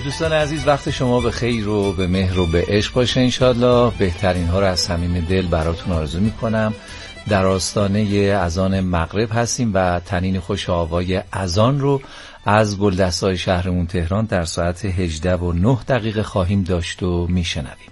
خب دوستان عزیز، وقت شما به خیر و به مهر و به عشق باشه انشالله. بهترین ها رو از صمیم دل براتون آرزو میکنم. در آستانه اذان مغرب هستیم و تنین خوش آوای اذان رو از گلدسته‌های شهرمون تهران در ساعت 18:09 خواهیم داشت و میشنویم.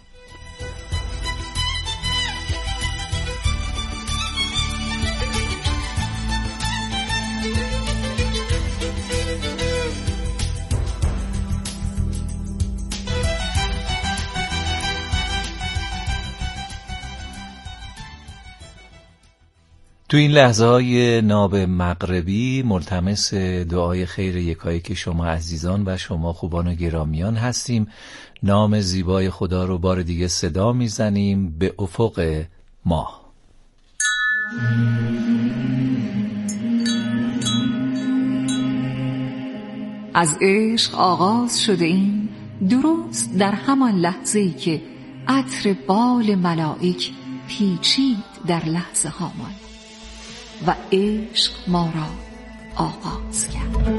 تو این لحظه های ناب مغربی ملتمس دعای خیر یکایک شما عزیزان و شما خوبان و گرامیان هستیم. نام زیبای خدا رو بار دیگه صدا میزنیم به افق ماه. از عشق آغاز شده این درست در همان لحظه‌ای که عطر بال ملائک پیچید در لحظه هامان و عشق ما را آغاز کرد.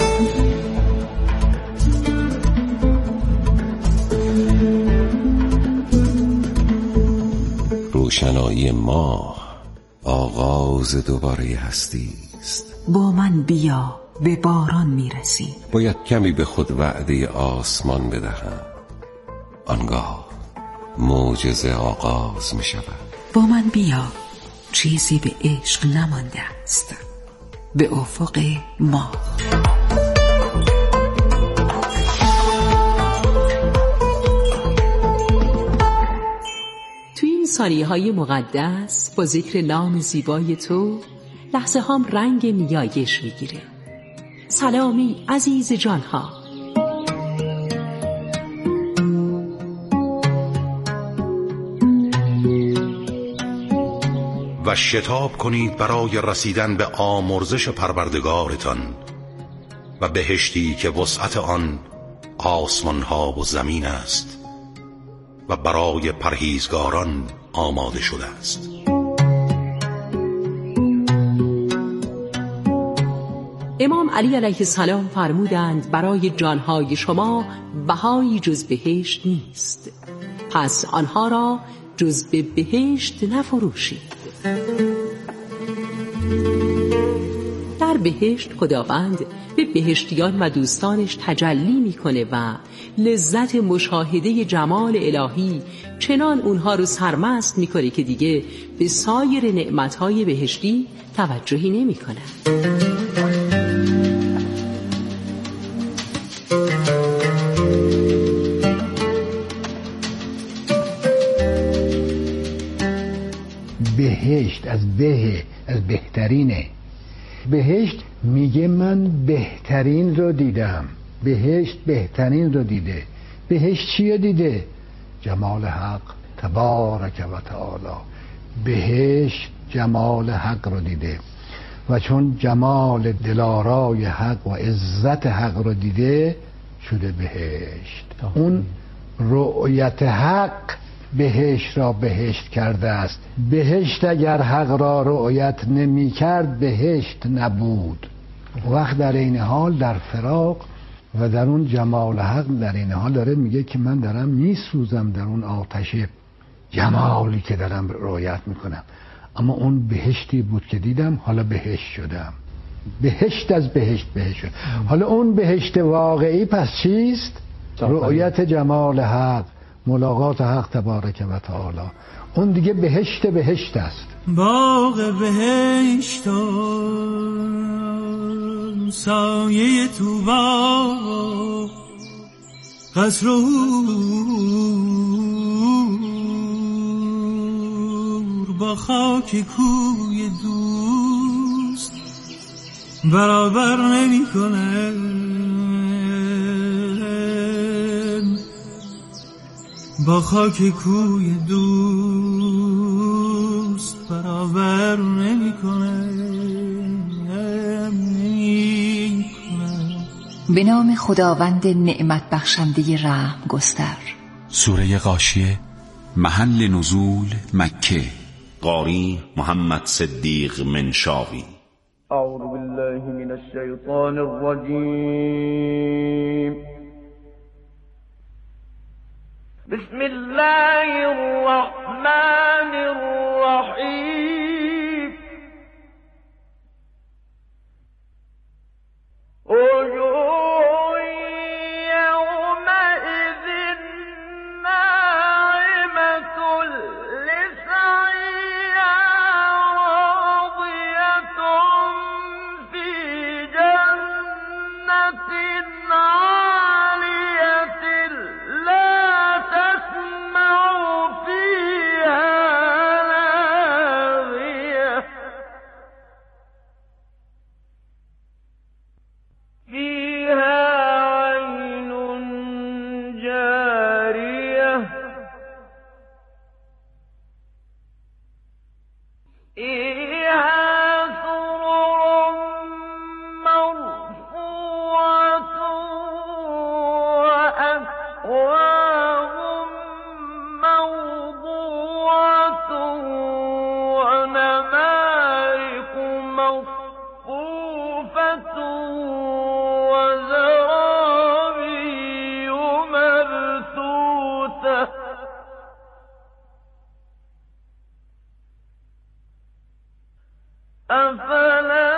روشنایی ماه آغاز دوباره هستی است. با من بیا به باران میرسی. باید کمی به خود وعده آسمان بدهم، آنگاه معجزه آغاز می شود. با من بیا، چیزی به عشق نمانده است. به افق ما. توی این ثانیه‌های مقدس با ذکر نام زیبای تو لحظه هام رنگ نیایش میگیره. سلامی عزیز جانها. و شتاب کنید برای رسیدن به آمرزش پروردگارتان و بهشتی که وسعت آن آسمان‌ها و زمین است و برای پرهیزگاران آماده شده است. امام علی علیه السلام فرمودند برای جانهای شما بهایی جز بهشت نیست، پس آنها را جز به بهشت نفروشید. در بهشت خداوند به بهشتیان و دوستانش تجلی میکنه و لذت مشاهده جمال الهی چنان اونها رو سرمست میکنه که دیگه به سایر نعمتهای بهشتی توجهی نمیکنه. بهشت از بهترینه. بهشت میگه من بهترین رو دیدم. بهشت بهترین رو دیده. بهشت چی دیده؟ جمال حق تبارک و تعالی. بهشت جمال حق رو دیده و چون جمال دلارای حق و عزت حق رو دیده شده بهشت. اون رؤیت حق بهشت را بهشت کرده است. بهشت اگر حق را رؤیت نمی کرد بهشت نبود. وقت در این حال در فراق و در اون جمال حق در این حال داره میگه که من دارم میسوزم در اون آتش جمالی که دارم رؤیت میکنم، اما اون بهشتی بود که دیدم، حالا بهشت شدم. بهشت از بهشت شد. حالا اون بهشت واقعی پس چیست؟ رؤیت جمال حق، ملاقات حق تبارک و تعالی. اون دیگه بهشت است. باغ بهشت و سایه طوبا، قصر و حور با خاک کوی دوست برابر نمی کنه. با خاک کوی دوست برابر نمی‌کنه. به نام خداوند نعمت بخشنده رحم گستر. سوره غاشیه. محل نزول مکه. قاری محمد صدیق منشاوی. اعوذ بالله من الشیطان الرجیم. بسم الله الرحمن الرحيم وجوه يومئذ ناعمة لسعيها راضية في جنة عالية لا تسمع فيها لاغية فيها عين جارية فيها سرر مرفوعة وأكواب موضوعة ونمارق مصفوفة وزرابي مبثوثة أفلا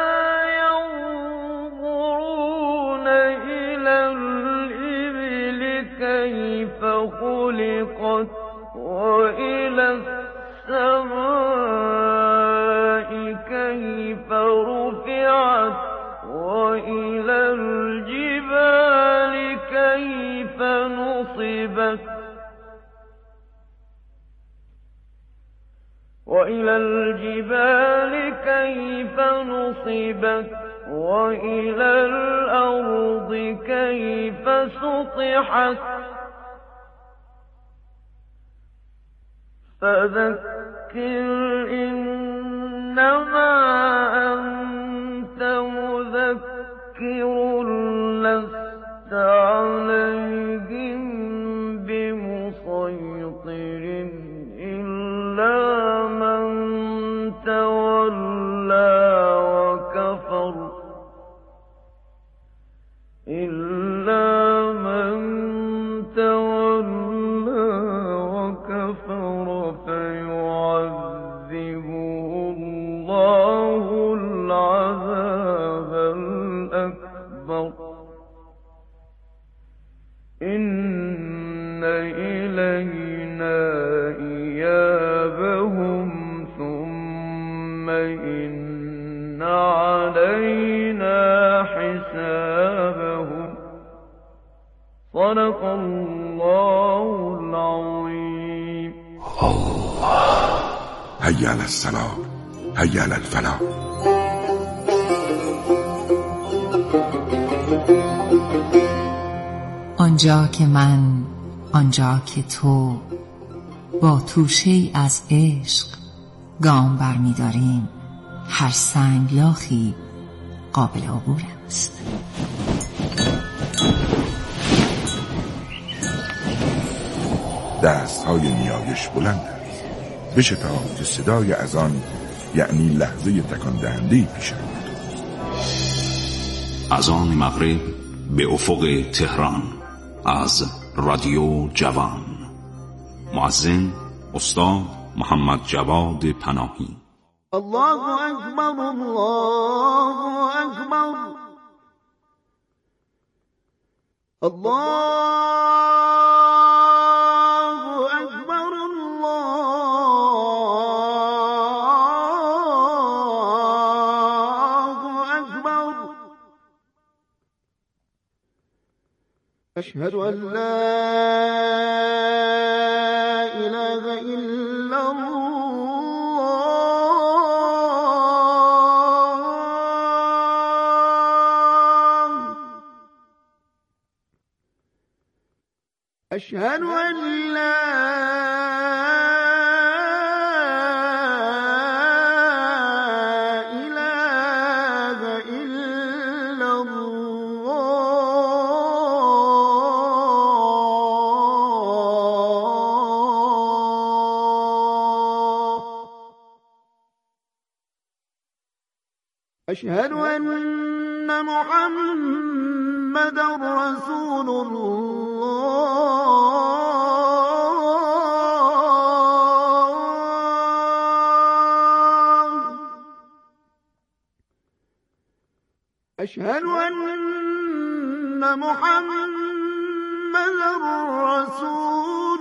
ينظرون إلى الإبل كيف خلقت وإلى السماء كيف رفعت وإلى الجبال كيف نصبت وإلى الأرض كيف سطحت فذكر إنما أنت مذكر لست عليهم بمسيطر إلا من تولى وكفر فيعذبه الله العذاب الأكبر إن إلينا إيابهم ثم إن علينا حسابهم صدق الله العظيم. هيا على الصلاة هيا على الفلاح. آنجا که من آنجا که تو با توشه‌ای از عشق گام برمی‌داریم هر سنگلاخی قابل عبور است. دست‌های نیایش بلند است. بشتاب که صدای اذان یعنی لحظه تکان دهنده پیش آمد. اذان مغرب به افق تهران از رادیو جوان. مؤذن استاد محمد جواد پناهی. الله اکبر الله اکبر الله اکبر الله اکبر اشهد ان لا اله الا أشهد أن لا إله إلا الله أشهد أن محمدا رسول الله أشهد أن محمدا رسول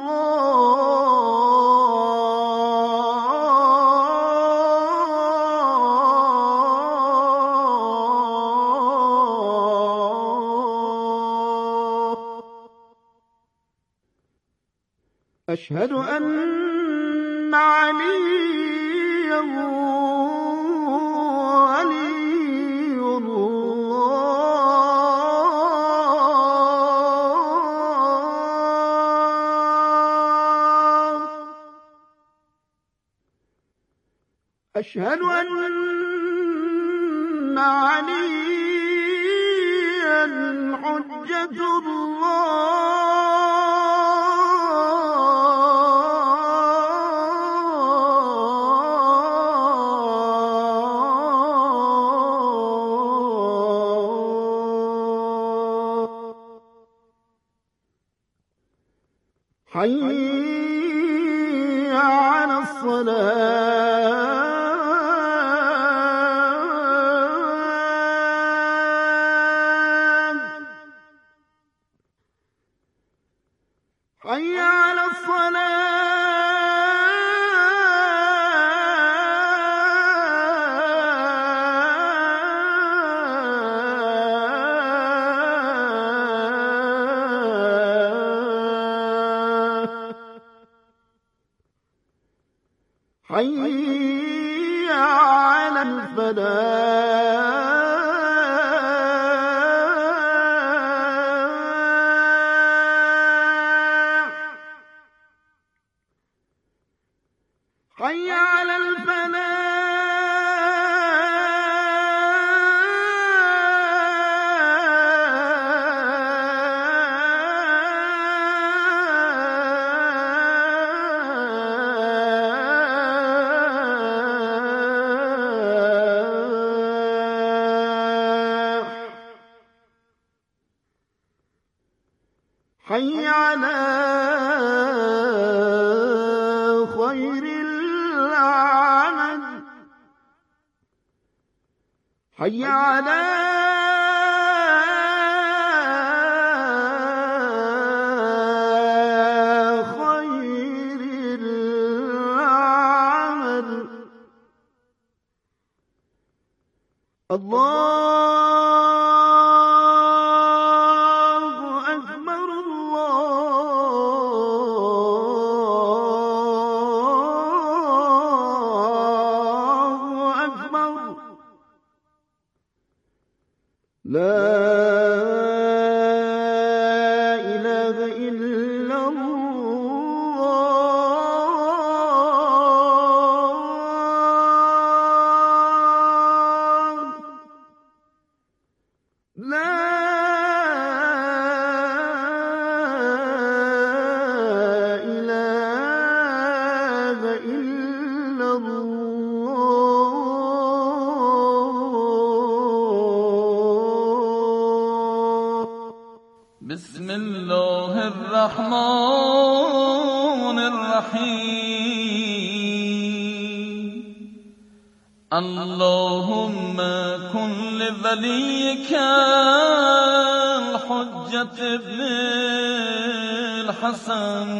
الله. أشهد أن عليا ولي الله. أشهد أن عليا حجة الله. حي على الصلاة. حي على الصلاة. حي على الفلاح. حي على الفلاح. حي على خير العمل. حي على خير العمل. الله أكبر. الله أكبر. لا إله إلا الله. لا إله إلا الله. بسم الله الرحمن الرحيم. اللهم كن لوليك الحجة ابن الحسن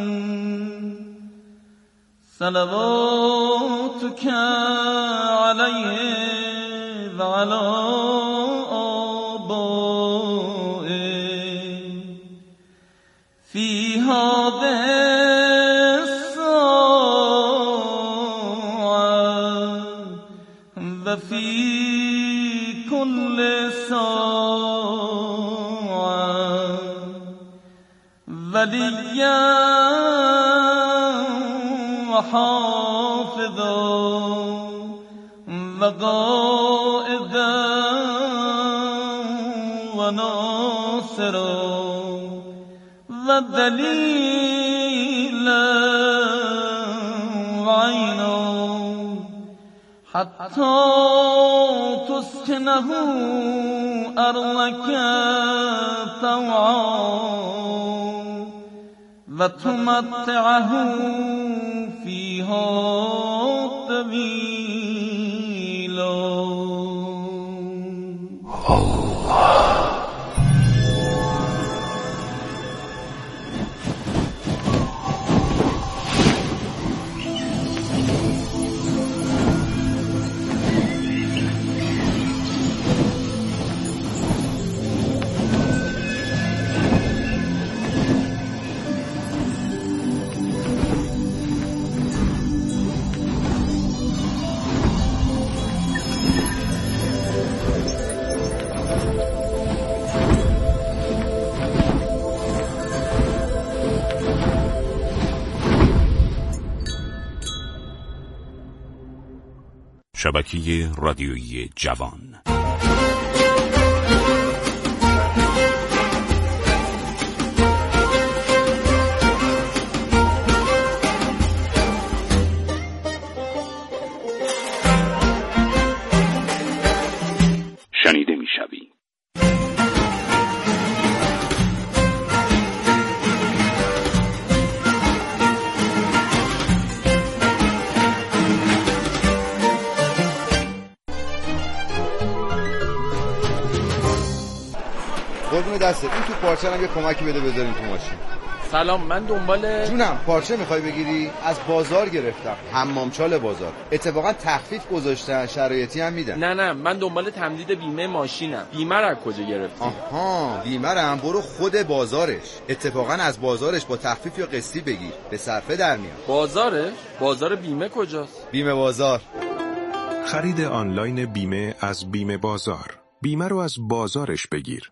صلواتك عليه وعلى آبائه في هذه الساعة وفي كل ساعة وليا وحافظا وقائدا وناصرا ودليلا وعينا حتى تسكنه أرضك طوعا وتمتعه فيها طويلا. شبکه رادیویی جوان. شنیده می‌شوی. قربون دسته این تو پارچه هم یه کمکی بده بذاریم تو ماشین. سلام، من دنبال جونم پارچه میخوای بگیری؟ از بازار گرفتم، حمامچال بازار. اتفاقا تخفیف گذاشتن، شرایطی هم میدن. نه من دنبال تمدید بیمه ماشینم. بیمه رو از کجا گرفتی؟ آها، بیمه رو هم برو خود بازارش. اتفاقا از بازارش با تخفیف یا قسطی بگیر، به صرفه در میاد. بازارش؟ بازار بیمه کجاست؟ بیمه بازار. خرید آنلاین بیمه از بیمه بازار. بیمه رو از بازارش بگیر.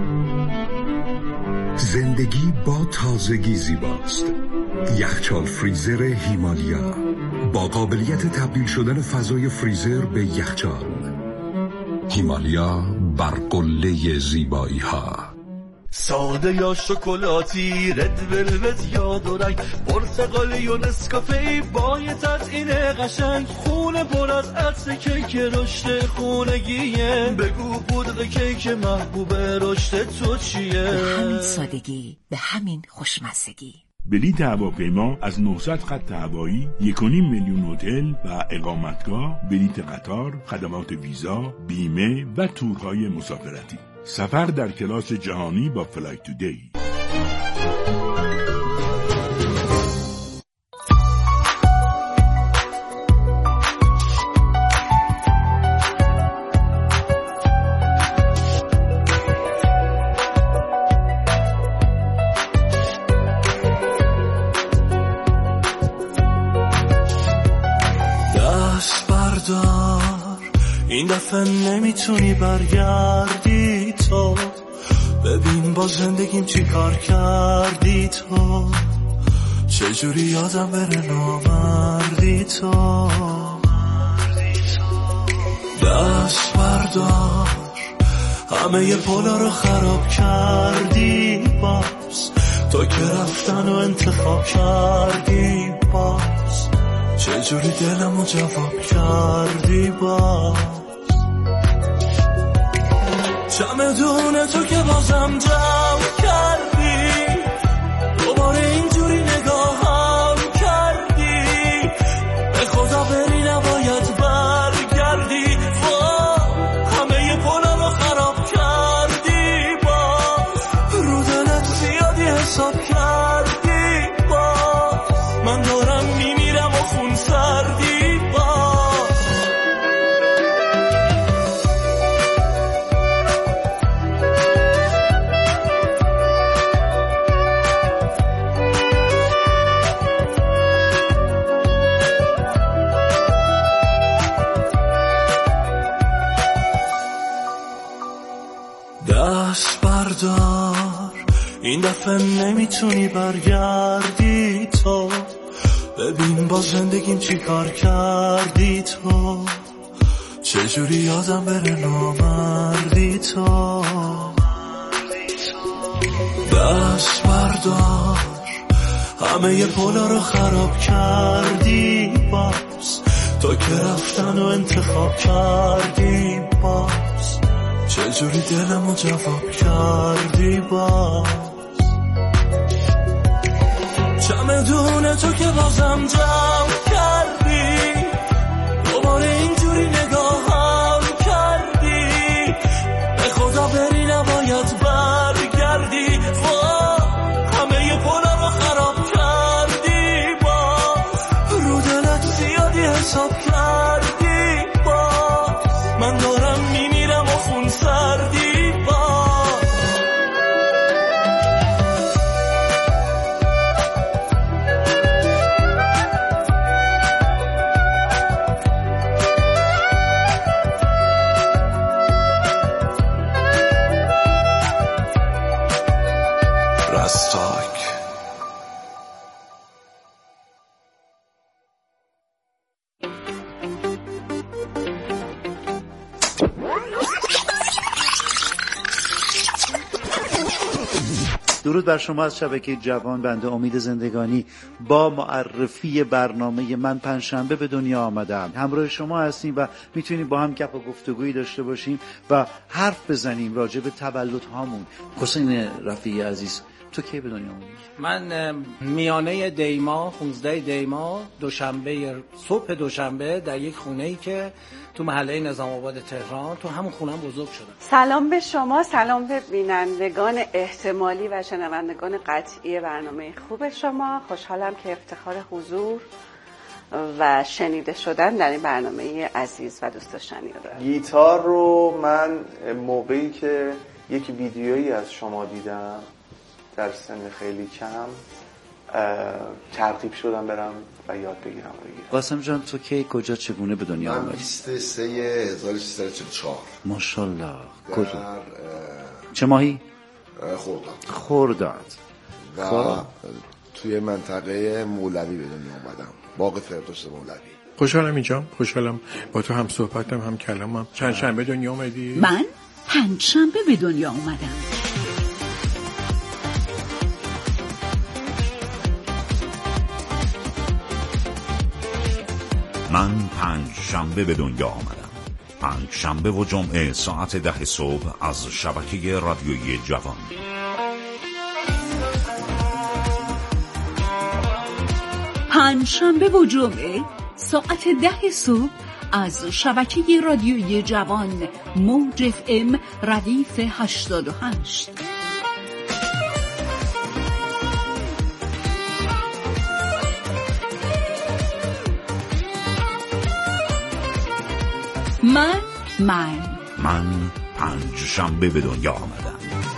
زندگی با تازگی زیباست. یخچال فریزر هیمالیا با قابلیت تبدیل شدن فضای فریزر به یخچال. هیمالیا بر قله زیبایی ها. ساده یا شکلاتی، رد ولوت یا دورنگ، پرتقالی و نسکافه با یه تزیین قشنگ، خونه پر از عطر کیک رشد خونگیه. بگو پودر کیک محبوب رشد تو چیه؟ به همین سادگی، به همین خوشمزگی. بلیط هواپیما از 900 خط هوایی، 1.5 میلیون هتل و اقامتگاه، بلیط قطار، خدمات ویزا، بیمه و تورهای مسافرتی. سفر در کلاس جهانی با فلایت تودی. دست بردار، این دفعه نمیتونی برگردی تو. ببین با زندگیم چی کار کردی تو. چجوری یادم بره نامردی تو. دست بردار، همه ی پولا رو خراب کردی باز. تو که رفتن و انتخاب کردی باز. چجوری دلمو جواب کردی باز. چمدون تو که بازم جمع کردی، دوباره اینجوری نگاهم کردی. به خدا بری نباید برگردی. همه ی پولا رو خراب کردی باز. رو دلت زیادی حساب کردی باز. من دارم میمیرم و خون سردی باز. دست بردار، این دفعه نمیتونی برگردی تو. ببین با زندگیم چی کار کردی تو. چجوری یادم بره نامردی تو. دست بردار، همه ی پولا رو خراب کردی باز. تو که رفتن و انتخاب کردی باز. چجوری دلمو جواب کردی باز. چمدون تو که بازم جمع کردی، دوباره اینجوری نگاهم کردی. به خدا بری نباید برگردی. همه ی پولا رو خراب کردی باز. رو دلت زیادی حساب کردی باز. من دارم میمیرم و خون سردی باز. درود بر شما از شبکه جوان. بنده امید زندگانی با معرفی برنامه من پنجشنبه به دنیا آمدم همراه شما هستیم و میتونیم با هم گپ و گفتگویی داشته باشیم و حرف بزنیم راجع به تولد هامون. حسین رفیعی عزیز، تو کی به دنیا اومدی؟ من میانه دیما 15 دیما صبح دوشنبه در یک خونه‌ای که تو محله نظام آباد تهران، تو همون خونم بزرگ شدم. سلام به شما، سلام به بینندگان احتمالی و شنوندگان قطعی برنامه خوب شما. خوشحالم که افتخار حضور و شنیده شدن در این برنامه عزیز و دوست داشتنی رو دارم. گیتار رو من موقعی که یک ویدیویی از شما دیدم در سن خیلی کم ترغیب شدم برم و یاد بگیرم. قاسم جان، تو کی کجا چگونه به دنیا آمدی؟ من 23/1344. ماشاءالله. کجا؟ چه ماهی؟ خرداد. و توی منطقه مولوی به دنیا آمدم، باغ فردوس مولوی. خوشحالم اینجا، خوشحالم با تو هم صحبتم هم کلامم. چند شنبه دنیا اومدی؟ من پنجشنبه به دنیا اومدم. من پنجشنبه به دنیا آمدم. پنجشنبه و جمعه ساعت 10 صبح از شبکه رادیویی جوان. پنجشنبه و جمعه ساعت 10 صبح از شبکه رادیویی جوان موج FM ردیف 88. من پنجشنبه به دنیا آمدم.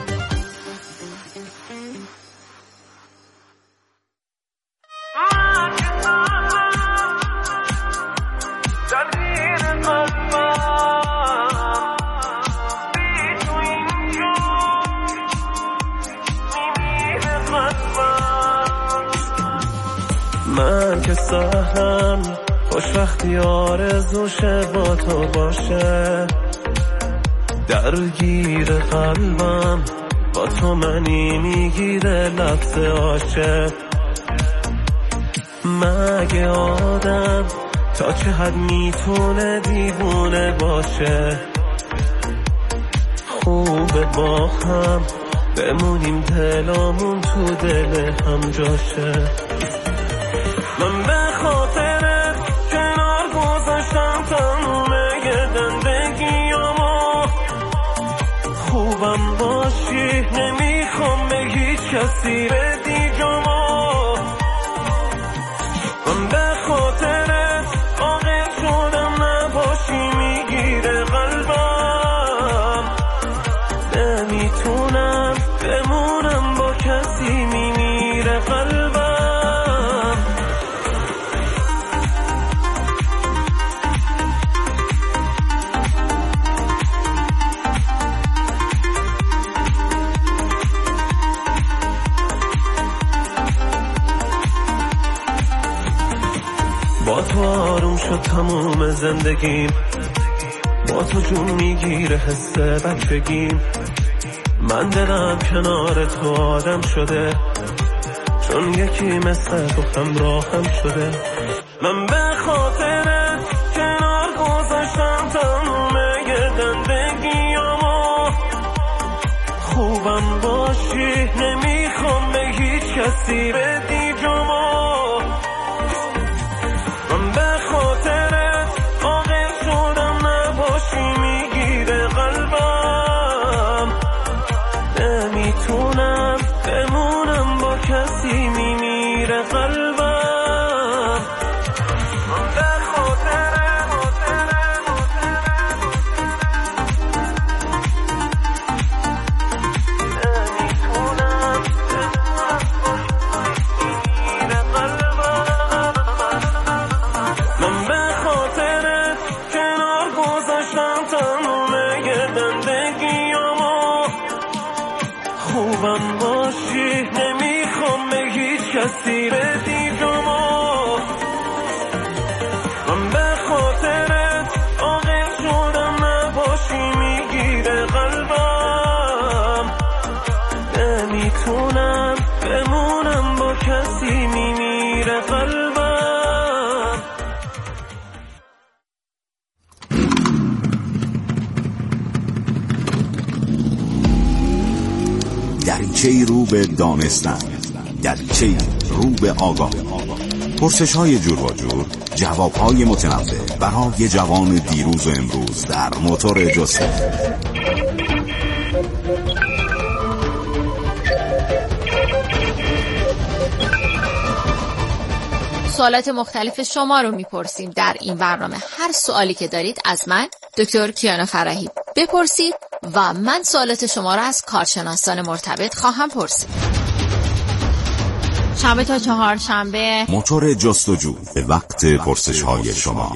من که سهلم خوشبختی آرزوشه با تو باشه، درگیر قلبم با تو منی میگیره لفظ عاشق. مگه آدم تا چه حد میتونه دیوونه باشه؟ خوبه با هم بمونیم دلامون تو دل هم جاشه. من به خاطرت کنار گذاشتم تمومه زندگیامو، خوبم باشی نمیخوام به هیچ کسی بدی جامو. من به خاطرت عاقل شدم نباشی میگیره قلبم، نمیتونم بمونم با کسی میمیره قلبم. با تو آروم شد تموم زندگیم، با تو جون میگیره حس بچگیم. من دلم کنار تو آدم شده، چون یکی مثل تو همراهم شده. من به خاطر کنار گذاشتم تمومه زندگیامو، خوبم باشی نمیخوام به هیچ کسی بدی جامو. من به خاطرت عاقل شدم نباشی میگیره قلبم، نمیتونم بمونم با کسی میمیره قلبم. من به خاطرت نمیتونم میمیره قلبم. من به خاطرت کنار گذاشتم تمومه زندگیامو، خوبم باشی نمیخوام به هیچ کسی بدی جامو. من به خاطرت عاقل شدم نباشی میگیره قلبم، نمیتونم دریچه‌ای رو به دانستن، دریچه‌ای رو به آگاهی. پرسش‌های جور و جور، جواب‌های متنوع برای جوان دیروز و امروز در موتور جستجو. سوالات مختلف شما رو میپرسیم در این برنامه. هر سوالی که دارید از من دکتر کیانا فرحی بپرسید و من سوالات شما رو از کارشناسان مرتبط خواهم پرسید. شنبه تا چهارشنبه موتور جستجو به وقت پرسش‌های شما.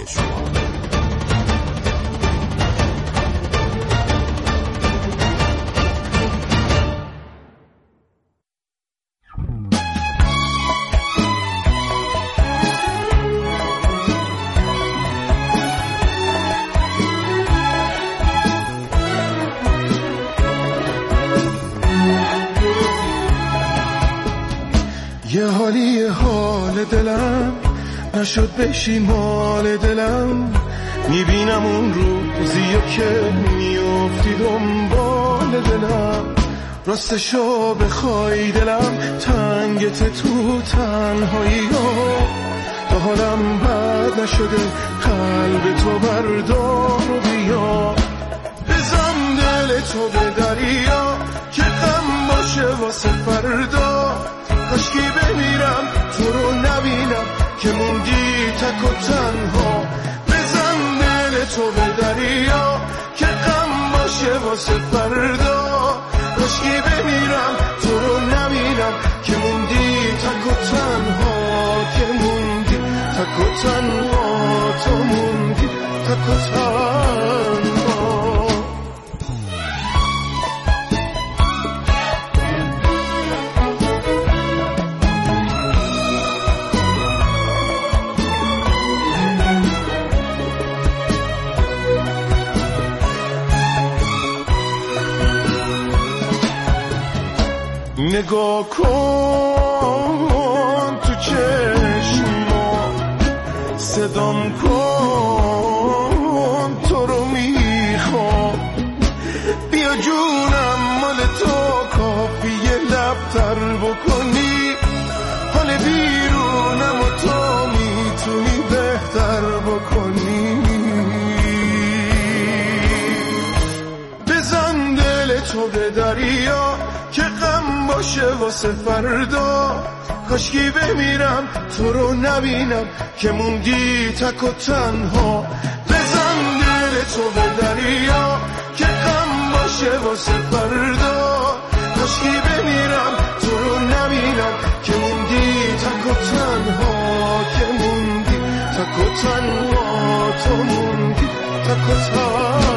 یه حال دلم نشد بشی مال دلم، میبینم اون روزیو که میافتی دنبال دلم. راستشو بخوای دلم تنگت تو تنهایی ها، تا حالم بد نشده قلب تو بردار و بیا. بزن دل تو به دریا که غم باشه واسه فردا، کاشکی بمیرم تو رو نبینم که موندی تک و تنها. بزن دل تو به دریا که غم باشه واسه فردا، کاشکی بمیرم تو رو نبینم که موندی تک و تنها. که موندی تک و تنها، تو موندی تک و تنها. نگاه کن تو چشما، صدام کن تو رو میخوام. بیا جونم مال تو کافیه لب تر بکنی، حال بیرونم و تو میتونی بهتر بکنی. بزن دل تو به دریا که غم باشه واسه فردا، کاشکی بمیرم تو رو نبینم که موندی تک و تنها. بزن دل تو به دریا که غم باشه واسه فردا، کاشکی بمیرم تو رو نبینم که موندی تک و تنها. که موندی تک و تنها، تو موندی تک و تنها.